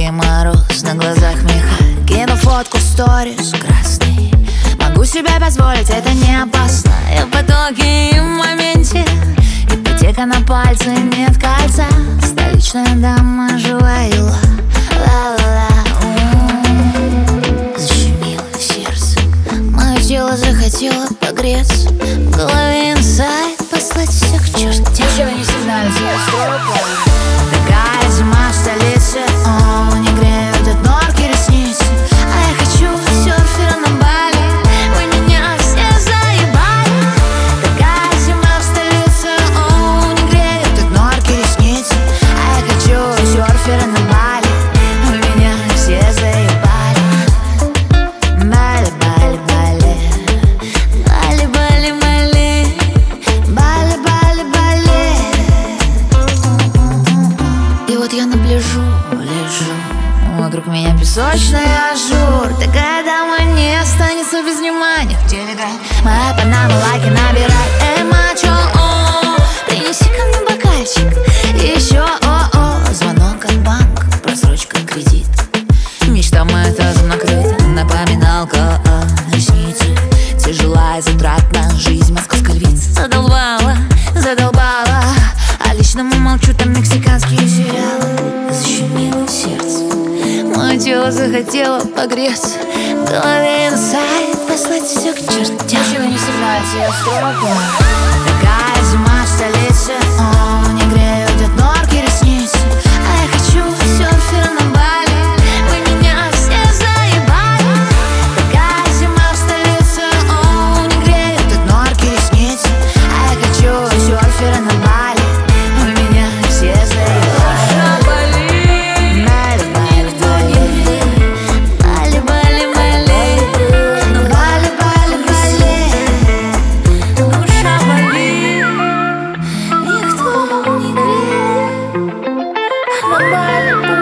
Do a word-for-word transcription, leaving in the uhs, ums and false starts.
и мороз, на глазах меха. Кину фотку, сторис красный. Могу себе позволить, это не опасно. Я в потоке и в моменте. Ипотека на пальце, нет кольца. Столичная дама, живая ла, ла-ла-ла. Защемило сердце, мое тело захотело погреться. В голове инсайт, послать всех к черту. Ничего не сигналит, я строю план. Такая зима в столице, о, не греют от норки ресницы. А я хочу серфера на Бали, вы меня все заебали. Такая зима в столице, о, не греют от норки ресницы. А я хочу серфера на Бали, вы меня все заебали. Бали, Бали, Бали, Бали, Бали, Бали, Бали, Бали, Бали. И вот я на пляжу лежу, вокруг меня песочный ажур. Такая дама не останется без внимания. В телеграме моя панама лайки набирай. Эй, мачо, о, принеси ко мне бокальчик. И еще, о-о, звонок от банка, просрочка кредит. Мечта моя тазом накрыта, напоминалка о реснице. Тяжелая, затратна жизнь, московская львица. Задолбала, задолбала, а личному молчу, там мексиканские сериалы. Защемило сердце, мое тело захотело погреться. В голове инсайт, послать все к чертям. Ничего не сигналит, я строю план. Такая зима в столице, о, не греют от норки ресницы. А я хочу серфера на Бали, вы меня все заебали. Такая зима в столице, о, не греют от норки ресницы. А я хочу серфера на Бали, вы меня все заебали. Бали, Бали, Бали, Бали, Бали, Бали, Бали, Бали, Бали. Душа болит, никто не греет, на Бали.